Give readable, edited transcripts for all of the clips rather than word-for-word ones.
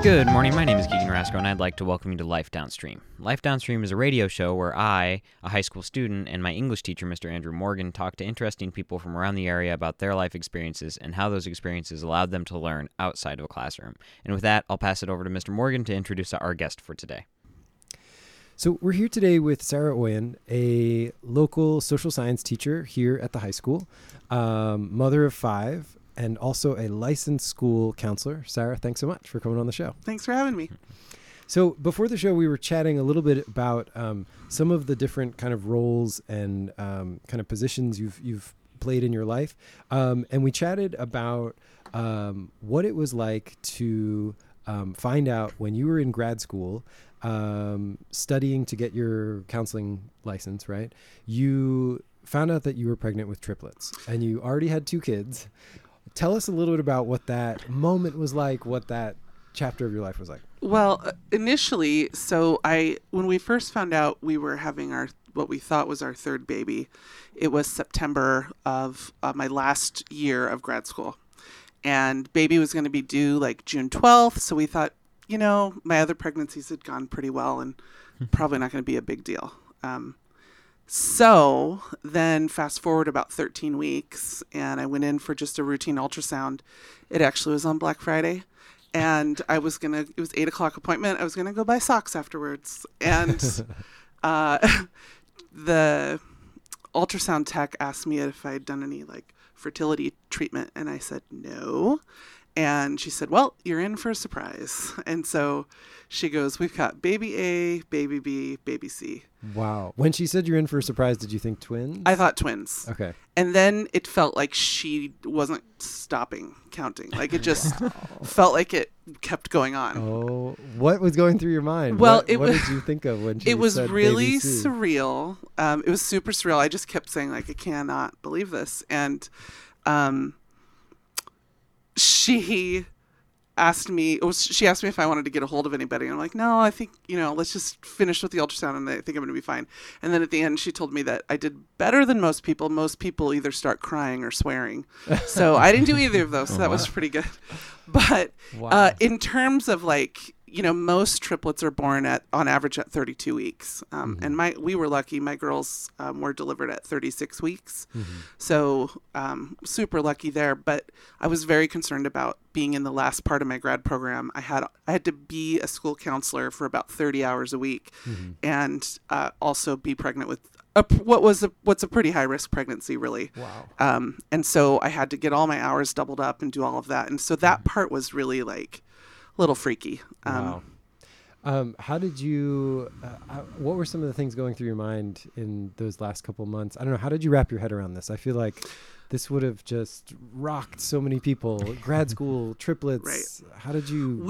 Good morning, my name is Keegan Rasco, and I'd like to welcome you to Life Downstream. Life Downstream is a radio show where I, a high school student, and my English teacher, Mr. Andrew Morgan, talk to interesting people from around the area about their life experiences and how those experiences allowed them to learn outside of a classroom. And with that, I'll pass it over to Mr. Morgan to introduce our guest for today. So we're here today with Sarah Oyen, a local social science teacher here at the high school, mother of 5, and also a licensed school counselor. Sarah, thanks so much for coming on the show. Thanks for having me. So before the show, we were chatting a little bit about some of the different kind of roles and kind of positions you've played in your life. And we chatted about what it was like to find out when you were in grad school, studying to get your counseling license, right? You found out that you were pregnant with triplets and you already had 2 kids. Tell us a little bit about what that moment was like, what that chapter of your life was like. Well, initially, when we first found out we were having what we thought was our 3rd baby, it was September of my last year of grad school. And baby was going to be due like June 12th. So we thought, my other pregnancies had gone pretty well and probably not going to be a big deal. So then fast forward about 13 weeks and I went in for just a routine ultrasound. It actually was on Black Friday and it was 8:00 appointment. I was going to go buy socks afterwards. And the ultrasound tech asked me if I had done any fertility treatment. And I said, no. And she said, well, you're in for a surprise. And so she goes, we've got baby A, baby B, baby C. Wow. When she said you're in for a surprise, did you think twins? I thought twins. Okay. And then it felt like she wasn't stopping counting. Like it just felt like it kept going on. Oh, what was going through your mind? Well, what did you think of when she said it was really baby C? surreal. It was super surreal. I just kept saying I cannot believe this. And she asked me if I wanted to get a hold of anybody. And I'm like, no, I think, let's just finish with the ultrasound and I think I'm going to be fine. And then at the end, she told me that I did better than most people. Most people either start crying or swearing. So I didn't do either of those. So that was pretty good. But in terms of most triplets are born on average at 32 weeks. And we were lucky. My girls were delivered at 36 weeks. Mm-hmm. So super lucky there. But I was very concerned about being in the last part of my grad program. I had to be a school counselor for about 30 hours a week and also be pregnant with what's a pretty high risk pregnancy, really. Wow. And so I had to get all my hours doubled up and do all of that. And so that part was really a little freaky. Wow. How did you, what were some of the things going through your mind in those last couple months? I don't know. How did you wrap your head around this? I feel like this would have just rocked so many people. Grad school, triplets. Right. How did you?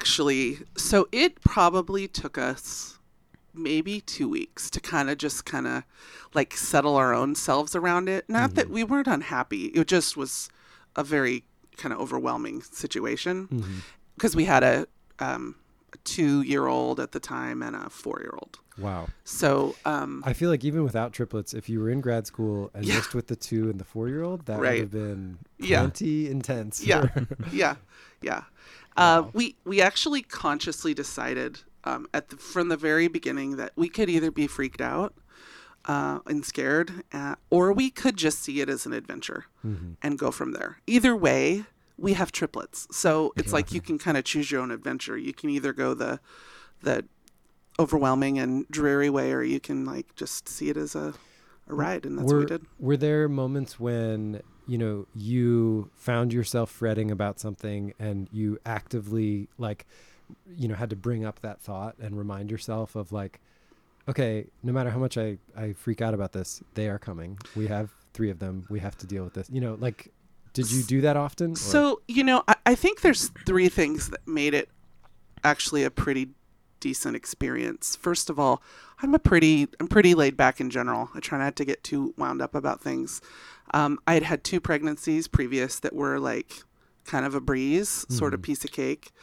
So it probably took us maybe 2 weeks to kind of settle our own selves around it. Not that we weren't unhappy. It just was a very kind of overwhelming situation. Because we had a 2-year-old at the time and a 4-year-old. Wow. So I feel like even without triplets, if you were in grad school and just with the 2 and the 4-year-old, that would have been plenty intense. Yeah. Yeah. Wow. We actually consciously decided from the very beginning that we could either be freaked out and scared, or we could just see it as an adventure and go from there. Either way, we have triplets. So it's like you can kind of choose your own adventure. You can either go the overwhelming and dreary way, or you can just see it as a ride. And that's what we did. Were there moments when, you found yourself fretting about something and you actively had to bring up that thought and remind yourself of okay, no matter how much I freak out about this, they are coming. We have 3 of them. We have to deal with this. Did you do that often? So, I think there's 3 things that made it actually a pretty decent experience. First of all, I'm pretty laid back in general. I try not to get too wound up about things. I had 2 pregnancies previous that were kind of a breeze, sort of piece of cake.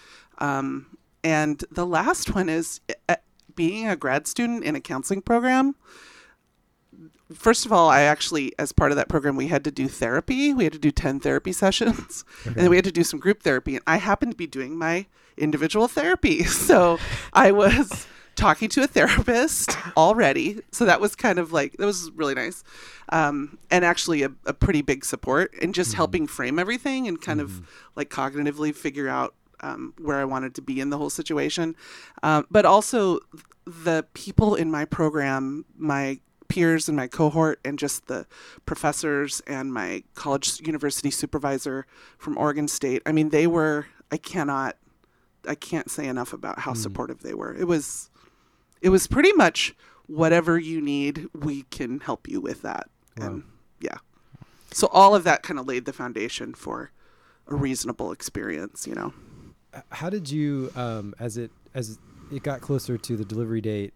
And the last one is being a grad student in a counseling program. First of all, I actually, as part of that program, we had to do therapy. We had to do 10 therapy sessions. Okay. And then we had to do some group therapy. And I happened to be doing my individual therapy. So I was talking to a therapist already. So that was kind of like, that was really nice. And actually a pretty big support and just helping frame everything and kind of like cognitively figure out where I wanted to be in the whole situation. But also the people in my program, my peers in my cohort, and just the professors and my college university supervisor from Oregon State. I mean, they were, I can't say enough about how supportive they were. It was pretty much whatever you need, we can help you with that. Wow. And yeah. So all of that kind of laid the foundation for a reasonable experience, you know. How did you, as it got closer to the delivery date,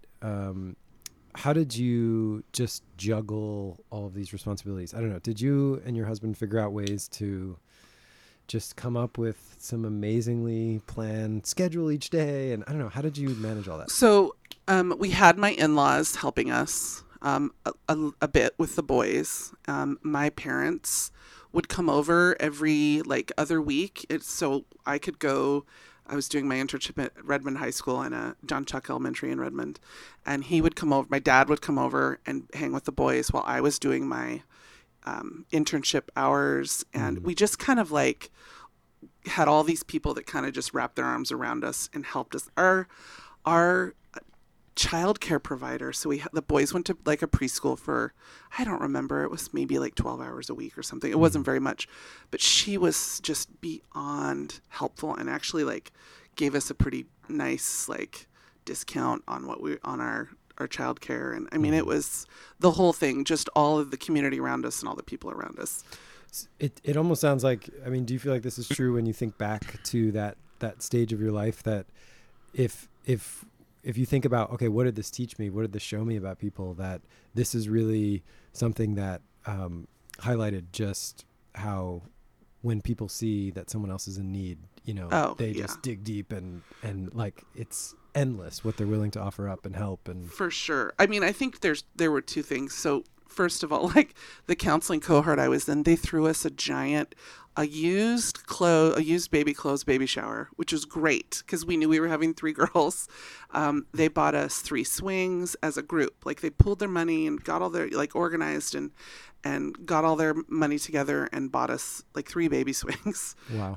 how did you just juggle all of these responsibilities? I don't know. Did you and your husband figure out ways to just come up with some amazingly planned schedule each day? And I don't know, how did you manage all that? So we had my in-laws helping us a bit with the boys. My parents would come over every other week. So I could go. I was doing my internship at Redmond High School and John Chuck Elementary in Redmond, and he would come over. My dad would come over and hang with the boys while I was doing my internship hours, and we just kind of had all these people that kind of just wrapped their arms around us and helped us. Our childcare provider. So the boys went to a preschool for, I don't remember, it was maybe 12 hours a week or something. It wasn't very much, but she was just beyond helpful and actually gave us a pretty nice discount on on our childcare. And I mean, it was the whole thing, just all of the community around us and all the people around us. It almost sounds like, I mean, do you feel like this is true when you think back to that stage of your life, that if you think about, okay, what did this teach me? What did this show me about people? That this is really something that highlighted just how when people see that someone else is in need, they just dig deep and it's endless what they're willing to offer up and help. And for sure. I mean, I think there were two things. So first of all, the counseling cohort I was in, they threw us a used baby clothes baby shower, which was great because we knew we were having 3 girls. They bought us 3 swings as a group. They pulled their money and got all their organized and got all their money together and bought us 3 baby swings. Wow.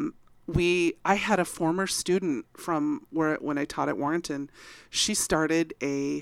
I had a former student from when I taught at Warrenton. She started a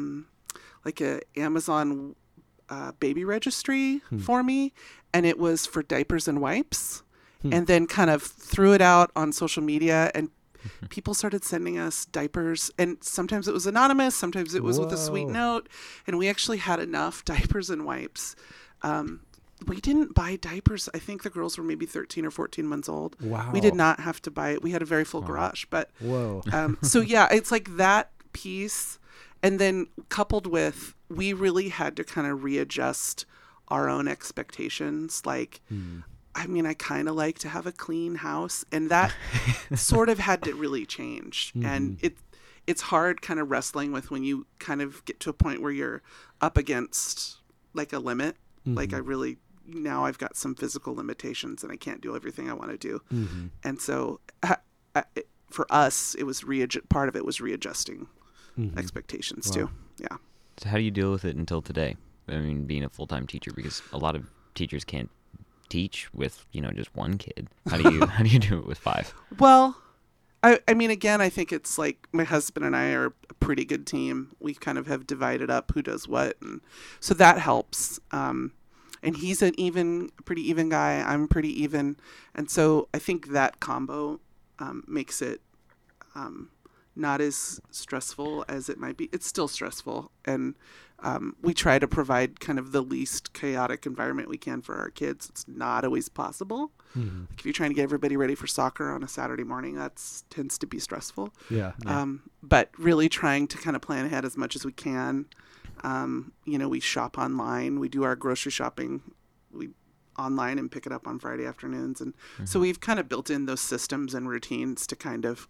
Amazon baby registry for me, and it was for diapers and wipes, and then kind of threw it out on social media, and people started sending us diapers, and sometimes it was anonymous, sometimes it was with a sweet note, and we actually had enough diapers and wipes. We didn't buy diapers. I think the girls were maybe 13 or 14 months old. Wow. We did not have to buy it. We had a very full garage, but whoa. So yeah, it's that piece. And then coupled with, we really had to kind of readjust our own expectations. I mean, I kind of like to have a clean house, and that sort of had to really change. And it's hard kind of wrestling with when you kind of get to a point where you're up against a limit. Now I've got some physical limitations and I can't do everything I want to do. And so for us, it was part of it was readjusting expectations too. Yeah. So how do you deal with it until today? I mean, being a full-time teacher, because a lot of teachers can't teach with, just 1 kid. How do you do it with 5? Well, I mean, again, I think it's my husband and I are a pretty good team. We kind of have divided up who does what. And so that helps. And he's a pretty even guy. I'm pretty even. And so I think that combo makes it not as stressful as it might be. It's still stressful. And we try to provide kind of the least chaotic environment we can for our kids. It's not always possible. If you're trying to get everybody ready for soccer on a Saturday morning, that tends to be stressful. Yeah. But really trying to kind of plan ahead as much as we can. We shop online. We do our grocery shopping online and pick it up on Friday afternoons. And so we've kind of built in those systems and routines to kind of,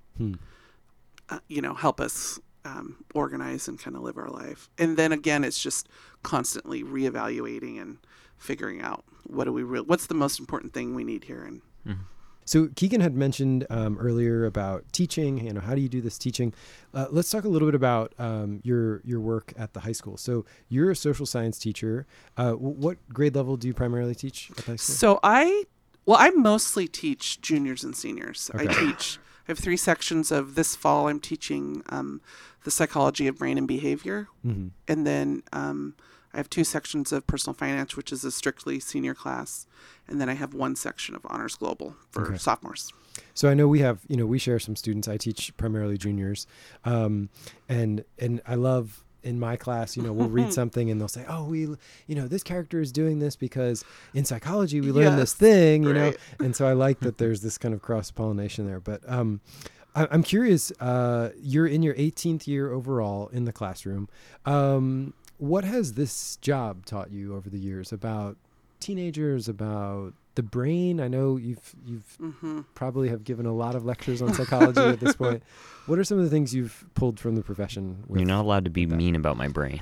help us organize and kind of live our life. And then again, it's just constantly reevaluating and figuring out what's the most important thing we need here. And So Keegan had mentioned earlier about teaching. How do you do this teaching? Let's talk a little bit about your work at the high school. So you're a social science teacher. What grade level do you primarily teach at the high school? So I mostly teach juniors and seniors. Okay. I have 3 sections of this fall. I'm teaching the psychology of brain and behavior. Mm-hmm. And then I have 2 sections of personal finance, which is a strictly senior class. And then I have 1 section of honors global for sophomores. So I know we share some students. I teach primarily juniors. And I love in my class, we'll read something and they'll say, oh, this character is doing this because in psychology we learn this thing, right. And so I like that there's this kind of cross-pollination there. But I'm curious, you're in your 18th year overall in the classroom. What has this job taught you over the years about teenagers, about the brain? I know you've probably have given a lot of lectures on psychology at this point. What are some of the things you've pulled from the profession? You're not allowed to be mean about my brain.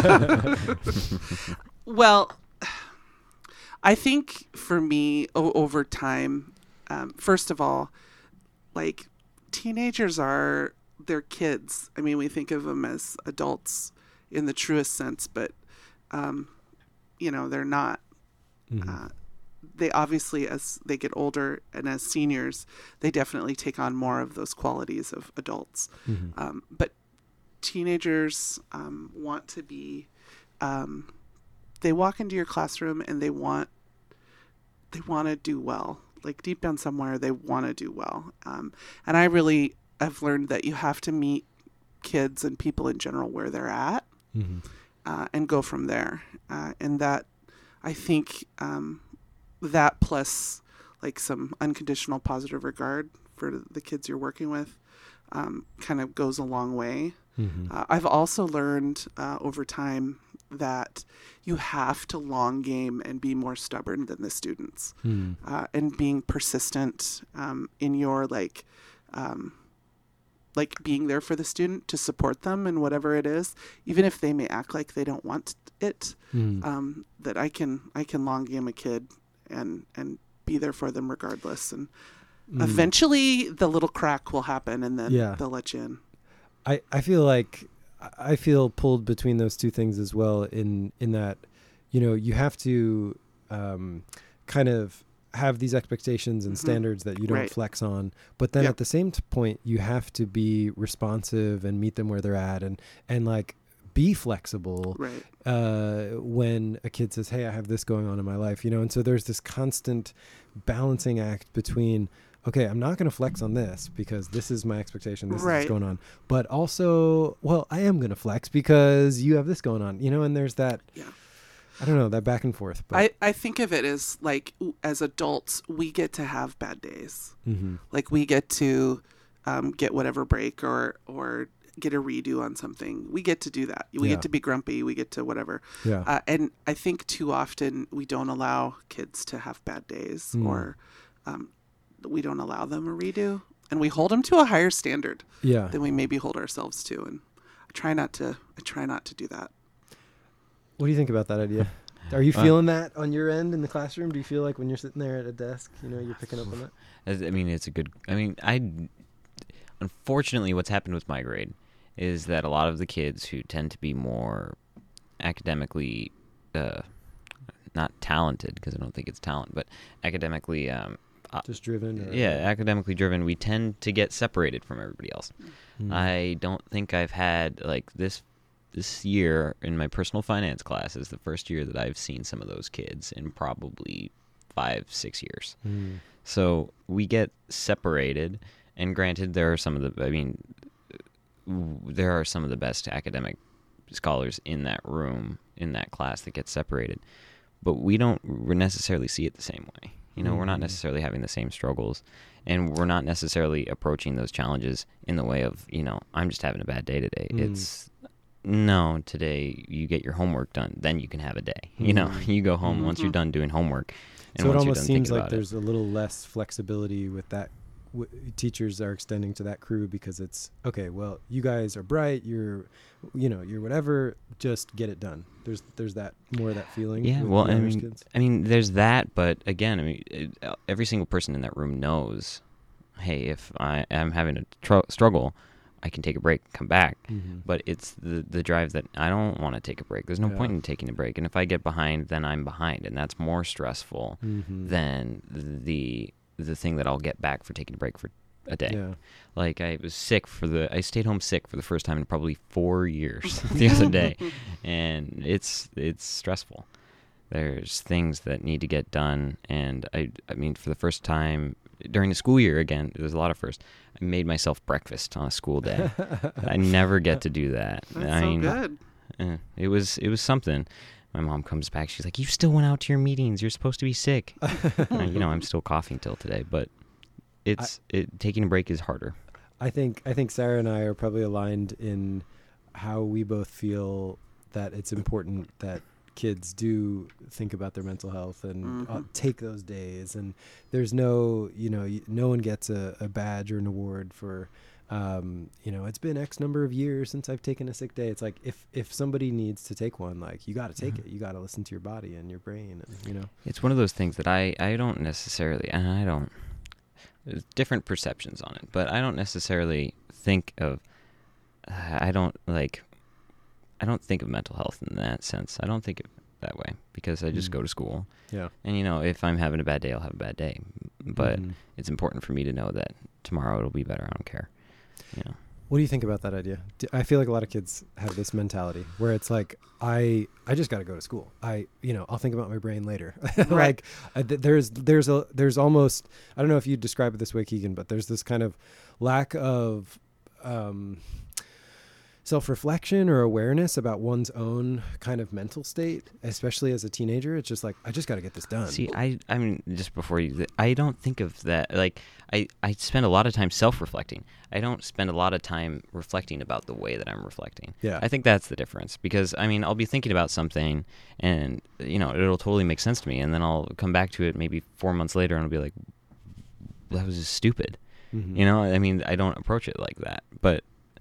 Well, I think for me over time, first of all, like teenagers they're kids. I mean, we think of them as adults in the truest sense, but they're not. Mm-hmm. They obviously, as they get older and as seniors, they definitely take on more of those qualities of adults. Mm-hmm. But teenagers want to be, they walk into your classroom and they want to do well. Like deep down somewhere, they want to do well. And I really have learned that you have to meet kids and people in general where they're at, mm-hmm. And go from there. And that, I think, that plus like some unconditional positive regard for the kids you're working with kind of goes a long way. Mm-hmm. I've also learned over time that you have to long game and be more stubborn than the students, and being persistent in your like being there for the student to support them in whatever it is, even if they may act like they don't want it. That I can long game a kid and be there for them regardless, and eventually the little crack will happen and then they'll let you in. I feel pulled between those two things as well in that, you have to kind of have these expectations and standards that you don't flex on, but then at the same point you have to be responsive and meet them where they're at and like be flexible when a kid says, hey, I have this going on in my life, and so there's this constant balancing act between, okay, I'm not going to flex on this because this is my expectation. This is what's going on. But also, well, I am going to flex because you have this going on, and there's that, I don't know, that back and forth. But I think of it as like, as adults, we get to have bad days. Mm-hmm. Like we get to get whatever break or get a redo on something. We get to do that. We get to be grumpy. We get to whatever. Yeah. And I think too often we don't allow kids to have bad days or we don't allow them a redo, and we hold them to a higher standard than we maybe hold ourselves to. And I try not to do that. What do you think about that idea? Are you feeling that on your end in the classroom? Do you feel like when you're sitting there at a desk, you're picking up on that? I mean, unfortunately, what's happened with my grade is that a lot of the kids who tend to be more academically, not talented, because I don't think it's talent, but academically, just driven? Academically driven, we tend to get separated from everybody else. I don't think I've had, like, this year in my personal finance class is the first year that I've seen some of those kids in probably 5-6 years. So we get separated, and granted, there are some of the best academic scholars in that room, in that class, that get separated, but we don't necessarily see it the same way. We're not necessarily having the same struggles, and we're not necessarily approaching those challenges in the way of, I'm just having a bad day today. It's, no, today you get your homework done, then you can have a day. You go home once you're done doing homework. And so it almost seems like there's a little less flexibility with teachers are extending to that crew because it's okay. Well, you guys are bright. You're whatever. Just get it done. There's that more of that feeling. Yeah. with Well, the Irish kids. there's that, but again, every single person in that room knows, hey, if I am having a struggle, I can take a break, come back. Mm-hmm. But it's the drive that I don't want to take a break. There's no point in taking a break. And if I get behind, then I'm behind. And that's more stressful than the thing that I'll get back for taking a break for a day. Yeah. Like I stayed home sick for the first time in probably 4 years the other day. And it's stressful. There's things that need to get done. And I mean, for the first time during the school year, again, it was a lot of first. I made myself breakfast on a school day. I never get to do that. That's so good. It was something. My mom comes back. She's like, "You still went out to your meetings. You're supposed to be sick." I'm still coughing till today, but taking a break is harder. I think Sarah and I are probably aligned in how we both feel that it's important that kids do think about their mental health and take those days. And there's no one gets a badge or an award for, it's been X number of years since I've taken a sick day. It's like, if somebody needs to take one, like you got to take it, you got to listen to your body and your brain. And, it's one of those things that I don't necessarily, and there's different perceptions on it, but I don't necessarily think of, I don't think of mental health in that sense. I don't think of it that way because I just go to school. Yeah. And, if I'm having a bad day, I'll have a bad day. But it's important for me to know that tomorrow it'll be better. I don't care. What do you think about that idea? I feel like a lot of kids have this mentality where it's like, I just got to go to school. I'll think about my brain later. Right. There's almost, I don't know if you describe it this way, Keegan, but there's this kind of lack of, self-reflection or awareness about one's own kind of mental state, especially as a teenager. It's just like, I just got to get this done. See, I mean, just before I don't think of that. Like, I spend a lot of time self-reflecting. I don't spend a lot of time reflecting about the way that I'm reflecting. Yeah. I think that's the difference because, I'll be thinking about something and, it'll totally make sense to me. And then I'll come back to it maybe 4 months later and I'll be like, that was just stupid. Mm-hmm. I don't approach it like that. But,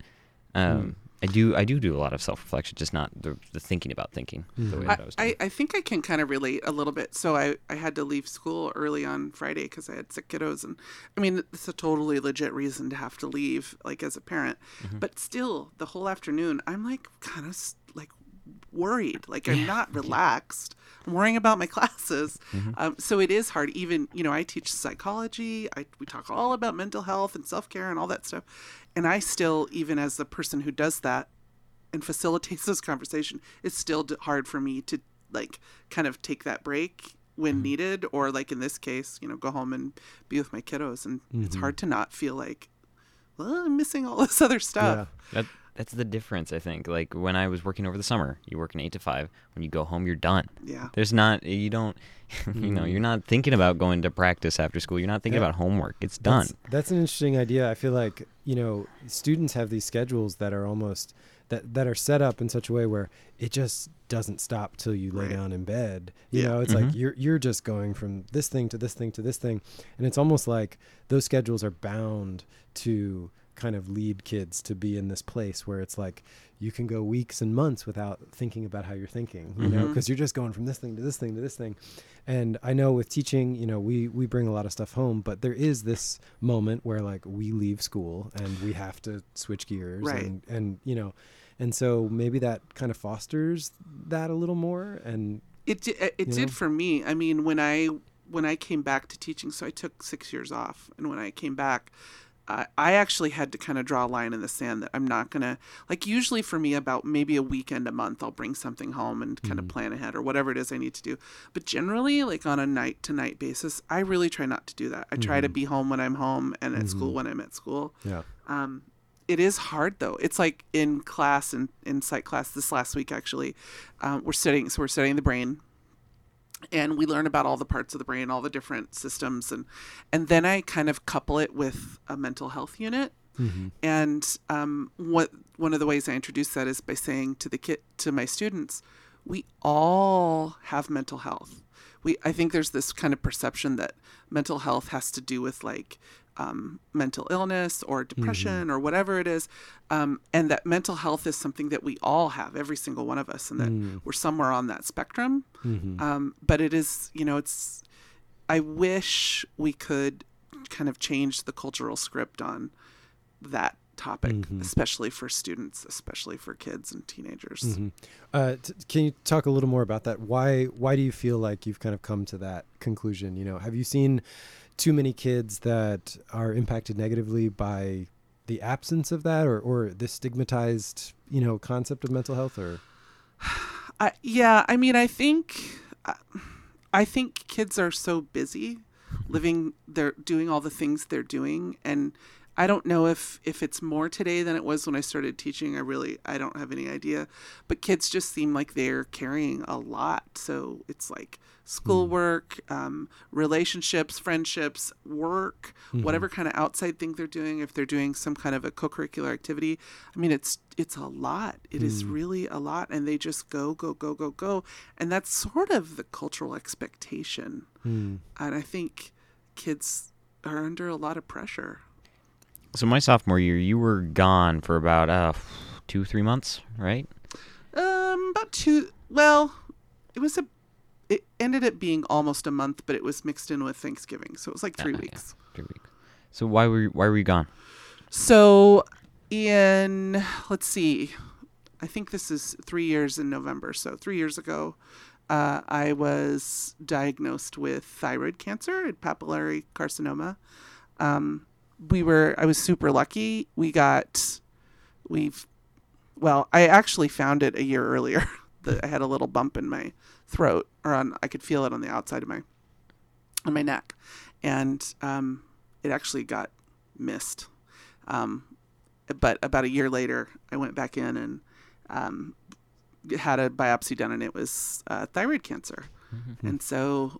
I do a lot of self-reflection, just not the thinking about thinking the way that I was doing. I think I can kind of relate a little bit. So I had to leave school early on Friday because I had sick kiddos. And it's a totally legit reason to have to leave, like as a parent. Mm-hmm. But still, the whole afternoon, I'm like kind of like worried. Like I'm not relaxed. I'm worrying about my classes. Mm-hmm. So it is hard. Even, I teach psychology. We talk all about mental health and self-care and all that stuff. And I still, even as the person who does that and facilitates this conversation, it's still hard for me to like kind of take that break when needed, or like in this case, go home and be with my kiddos. And it's hard to not feel like, well, I'm missing all this other stuff. Yeah. That's the difference, I think. Like when I was working over the summer, you work an 8 to 5. When you go home, you're done. Yeah. There's not, you don't, you're not thinking about going to practice after school. You're not thinking about homework. It's done. That's an interesting idea. I feel like, students have these schedules that are almost, that are set up in such a way where it just doesn't stop till you lay down in bed. It's like you're just going from this thing to this thing to this thing. And it's almost like those schedules are bound to kind of lead kids to be in this place where it's like you can go weeks and months without thinking about how you're thinking, because you're just going from this thing to this thing to this thing. And I know with teaching, we bring a lot of stuff home, but there is this moment where like we leave school and we have to switch gears, right. and so maybe that kind of fosters that a little more. And it did for me. When I came back to teaching, so I took 6 years off, and when I came back, I actually had to kind of draw a line in the sand that I'm not going to, like usually for me about maybe a weekend a month, I'll bring something home and kind of plan ahead or whatever it is I need to do. But generally, like on a night to night basis, I really try not to do that. I try to be home when I'm home and at school when I'm at school. Yeah. It is hard though. It's like in class and in psych class this last week, actually, we're studying the brain. And we learn about all the parts of the brain, all the different systems. And then I kind of couple it with a mental health unit. Mm-hmm. And one of the ways I introduce that is by saying to my students, we all have mental health. I think there's this kind of perception that mental health has to do with like mental illness or depression or whatever it is, and that mental health is something that we all have, every single one of us, and that we're somewhere on that spectrum. But it is, I wish we could kind of change the cultural script on that topic, especially for students, especially for kids and teenagers. Can you talk a little more about that? Why do you feel like you've kind of come to that conclusion? Have you seen too many kids that are impacted negatively by the absence of that, or this stigmatized, concept of mental health? Or yeah, I mean, I think kids are so busy living, they're doing all the things they're doing, and I don't know if it's more today than it was when I started teaching. I don't have any idea. But kids just seem like they're carrying a lot. So it's like schoolwork, relationships, friendships, work, whatever kind of outside thing they're doing. If they're doing some kind of a co-curricular activity, I mean, it's a lot. It is really a lot. And they just go. And that's sort of the cultural expectation. And I think kids are under a lot of pressure. So my sophomore year, you were gone for about 2-3 months, right? About 2. Well, it ended up being almost a month, but it was mixed in with Thanksgiving, so it was like 3 weeks. Yeah, 3 weeks. So why were you gone? So let's see, I think this is 3 years in November. So 3 years ago, I was diagnosed with thyroid cancer and papillary carcinoma. I was super lucky. I actually found it a year earlier. I had a little bump in my throat, I could feel it on the outside of on my neck. And, it actually got missed. But about a year later, I went back in and, had a biopsy done, and it was, thyroid cancer. And so,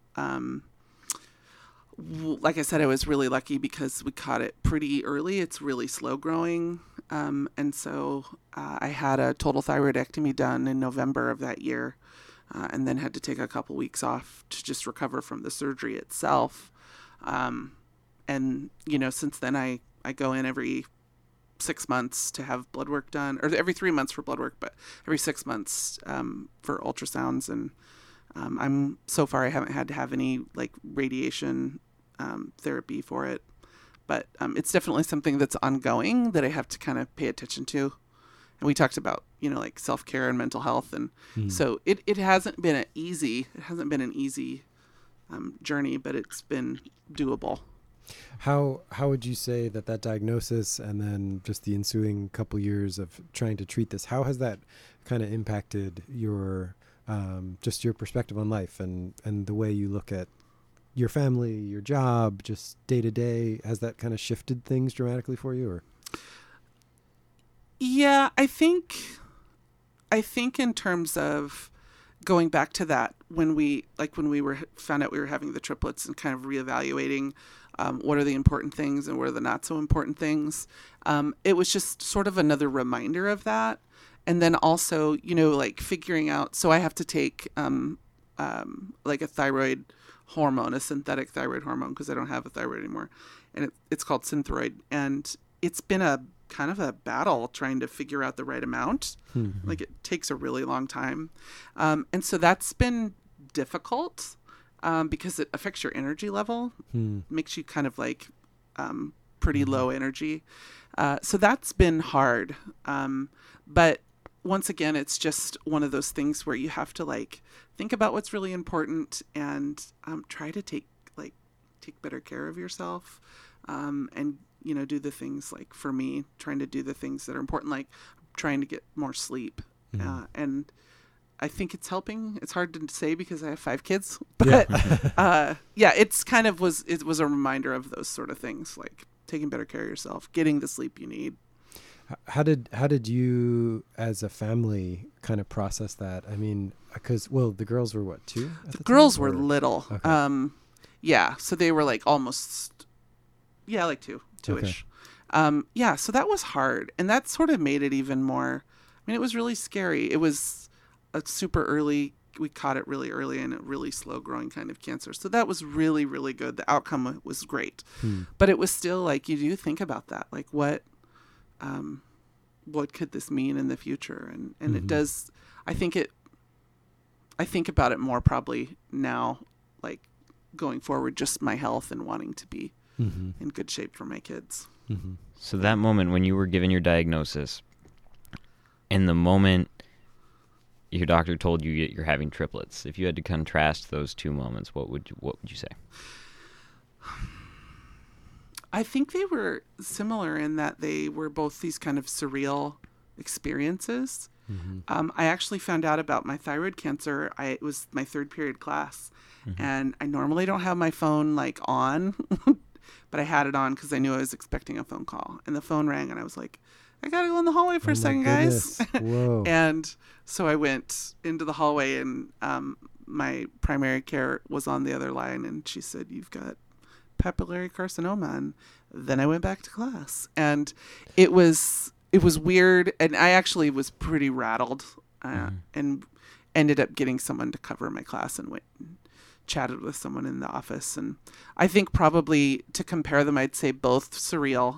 like I said, I was really lucky because we caught it pretty early. It's really slow growing. And so I had a total thyroidectomy done in November of that year, and then had to take a couple weeks off to just recover from the surgery itself. And, since then I go in every 6 months to have blood work done, or every 3 months for blood work, but every 6 months for ultrasounds. And so far I haven't had to have any radiation therapy for it, but it's definitely something that's ongoing that I have to kind of pay attention to. And we talked about self-care and mental health, and so it hasn't been an easy journey, but it's been doable. How would you say that diagnosis and then just the ensuing couple years of trying to treat this, how has that kind of impacted your just your perspective on life and the way you look at your family, your job, just day to day? Has that kind of shifted things dramatically for you? Or? Yeah, I think in terms of going back to that, when we found out we were having the triplets and kind of reevaluating what are the important things and what are the not so important things, it was just sort of another reminder of that. And then also, figuring out, so I have to take a thyroid hormone, a synthetic thyroid hormone, because I don't have a thyroid anymore. And it's called Synthroid. And it's been a kind of a battle trying to figure out the right amount. It takes a really long time. And so that's been difficult because it affects your energy level, makes you kind of pretty low energy. So that's been hard. But once again, it's just one of those things where you have to think about what's really important and try to take better care of yourself, and do the things, for me, trying to do the things that are important, like trying to get more sleep. And I think it's helping. It's hard to say because I have 5 kids, but it's kind of it was a reminder of those sort of things, like taking better care of yourself, getting the sleep you need. How did you as a family kind of process that? I mean, because the girls were what, 2? The girls were little. Okay. So they were almost 2-ish. Okay. So that was hard, and that sort of made it even more. I mean, it was really scary. It was a super early we caught it really early and a really slow growing kind of cancer. So that was really, really good. The outcome was great. But it was still like, you do think about that. Like what could this mean in the future? And it does, I think about it more probably now, like going forward, just my health and wanting to be in good shape for my kids. So that moment when you were given your diagnosis, and the moment your doctor told you you're having triplets, if you had to contrast those two moments, what would you say? I think they were similar in that they were both these kind of surreal experiences. I actually found out about my thyroid cancer. It was my third period class, and I normally don't have my phone like on, but I had it on because I knew I was expecting a phone call, and the phone rang, and I was like, I gotta go in the hallway for a second, guys. Whoa. And so I went into the hallway, and my primary care was on the other line, and she said, "You've got papillary carcinoma." And then I went back to class, and it was weird, and I actually was pretty rattled, and ended up getting someone to cover my class and went and chatted with someone in the office. And I think probably to compare them, I'd say both surreal.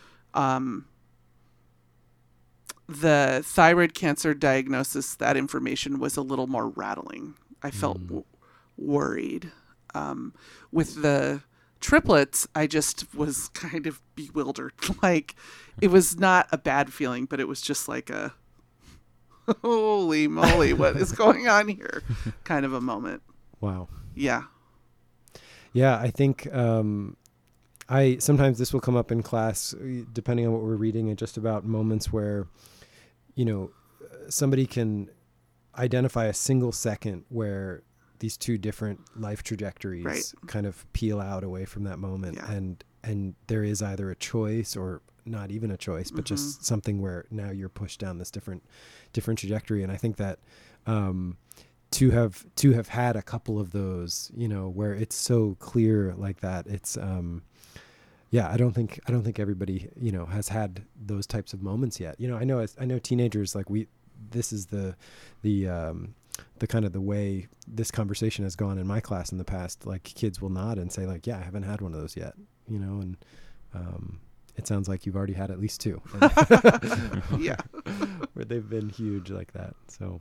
The thyroid cancer diagnosis, that information was a little more rattling. I felt worried. With the triplets, I just was kind of bewildered. Like, it was not a bad feeling, but it was just like a, holy moly, what is going on here kind of a moment. Wow. Yeah. Yeah, I think sometimes this will come up in class, depending on what we're reading, and just about moments where, somebody can identify a single second where these two different life trajectories kind of peel out away from that moment. Yeah. And there is either a choice or not even a choice, but just something where now you're pushed down this different trajectory. And I think that, to have had a couple of those, where it's so clear like that, it's, I don't think everybody, has had those types of moments yet. I know teenagers, like this is the kind of the way this conversation has gone in my class in the past. Like, kids will nod and say like, yeah, I haven't had one of those yet, and it sounds like you've already had at least two. Yeah. Where they've been huge like that. So,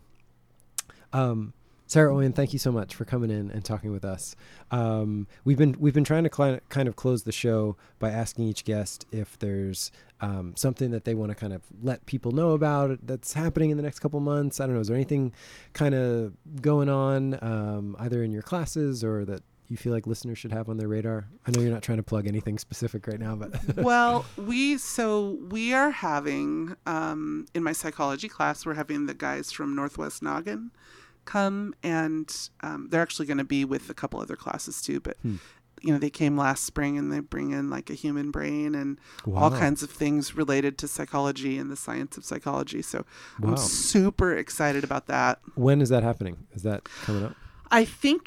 Sarah Oyen, thank you so much for coming in and talking with us. We've been trying to kind of close the show by asking each guest if there's something that they want to kind of let people know about that's happening in the next couple months. I don't know. Is there anything kind of going on either in your classes or that you feel like listeners should have on their radar? I know you're not trying to plug anything specific right now, but well, we are having in my psychology class, we're having the guys from Northwest Noggin come, and they're actually going to be with a couple other classes too, but they came last spring, and they bring in like a human brain and all kinds of things related to psychology and the science of psychology. So I'm super excited about that. When is that happening? Is that coming up? I think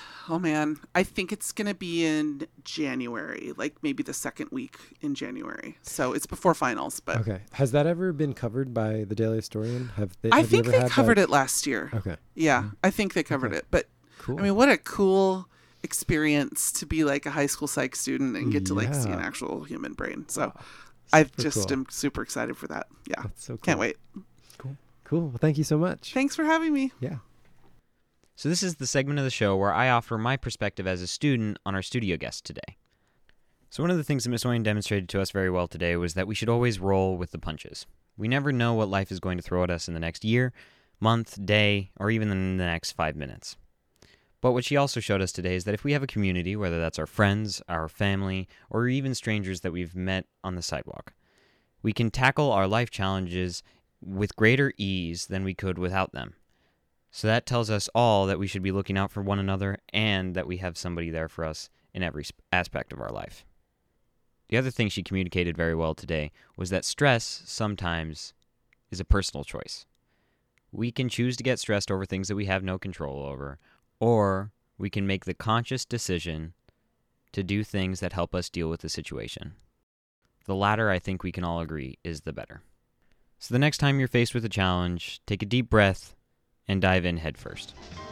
it's going to be in January, like maybe the second week in January. So it's before finals. But okay. Has that ever been covered by the Daily Historian? I think they covered it last year. Okay. Yeah, I think they covered it. But cool. I mean, what a cool experience to be like a high school psych student and get to like see an actual human brain. So I just am super excited for that. Yeah. That's so cool. Can't wait. Cool. Well, thank you so much. Thanks for having me. Yeah. So this is the segment of the show where I offer my perspective as a student on our studio guest today. So one of the things that Miss Oyen demonstrated to us very well today was that we should always roll with the punches. We never know what life is going to throw at us in the next year, month, day, or even in the next 5 minutes. But what she also showed us today is that if we have a community, whether that's our friends, our family, or even strangers that we've met on the sidewalk, we can tackle our life challenges with greater ease than we could without them. So that tells us all that we should be looking out for one another and that we have somebody there for us in every aspect of our life. The other thing she communicated very well today was that stress sometimes is a personal choice. We can choose to get stressed over things that we have no control over, or we can make the conscious decision to do things that help us deal with the situation. The latter, I think we can all agree, is the better. So the next time you're faced with a challenge, take a deep breath and dive in head first.